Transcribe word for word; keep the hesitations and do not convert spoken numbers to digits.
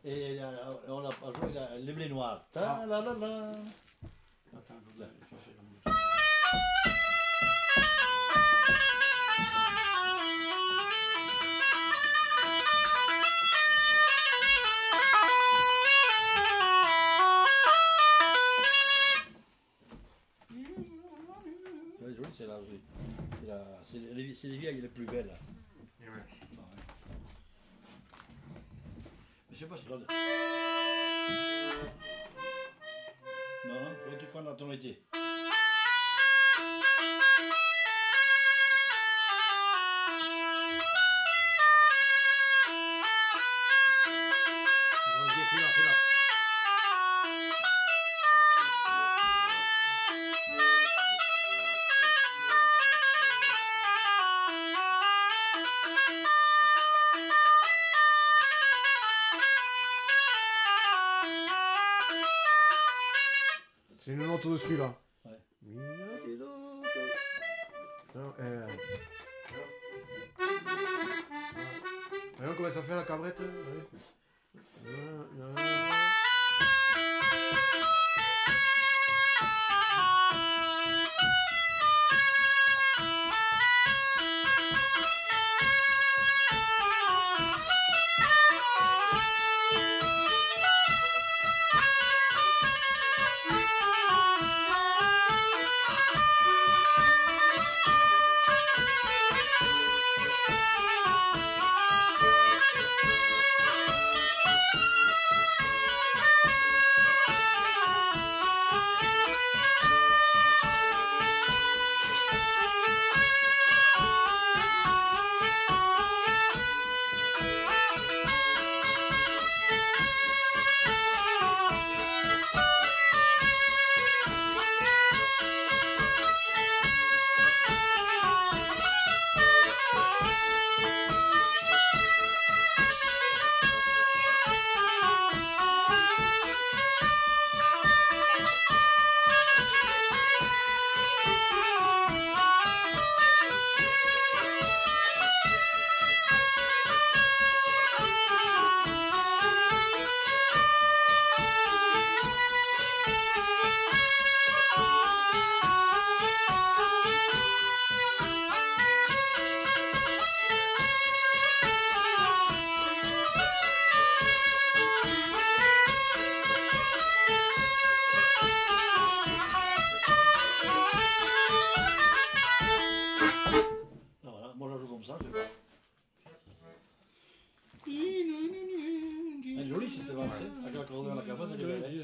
Et euh, on a pas joué la- les blés noirs. Ta la la la. Attends, je vais chercher la musique. Elle est jolie, c'est là, oui. C'est la- c'est les, c'est les vieilles les plus belles. Là. Et ouais. Ah, ouais. Mais je sais pas si là. Non, faut que tu prennes la tonalité. Vas-y, fais-la, fais-la. C'est une note de celui-là. Ouais. Non, euh... Voyons comment ça fait la cabrette. Ouais. Ah, voilà, moi je joue comme ça, je sais pas. Elle est jolie cette valse, hein. Avec l'accordéon à la cabane, elle est belle. Hein.